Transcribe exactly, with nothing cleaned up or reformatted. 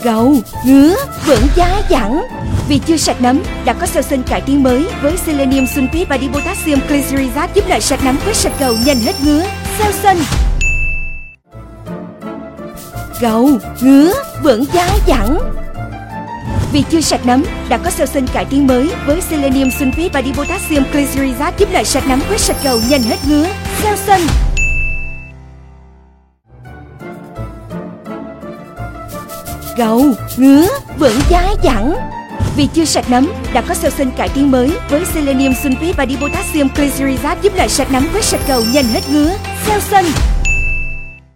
Gầu, ngứa, vững giá dẳng. Vì chưa sạch nấm đã có xeo sinh cải tiến mới với Selenium Sulfite và Dipotassium Glycerizate giúp lợi sạch nấm quét sạch gầu nhanh hết ngứa, xeo sinh. Gầu, ngứa, vững giá dẳng. Vì chưa sạch nấm đã có xeo sinh cải tiến mới với Selenium Sulfite và Dipotassium Glycerizate giúp lợi sạch nấm quét sạch gầu nhanh hết ngứa, xeo sinh. Gầu, ngứa, vững giá dẳng. Vì chưa sạch nấm đã có xeo sinh cải tiến mới với Selenium Sulfite và Dipotassium Glycerizate giúp lợi sạch nấm quét sạch gầu nhanh hết ngứa, xeo sinh.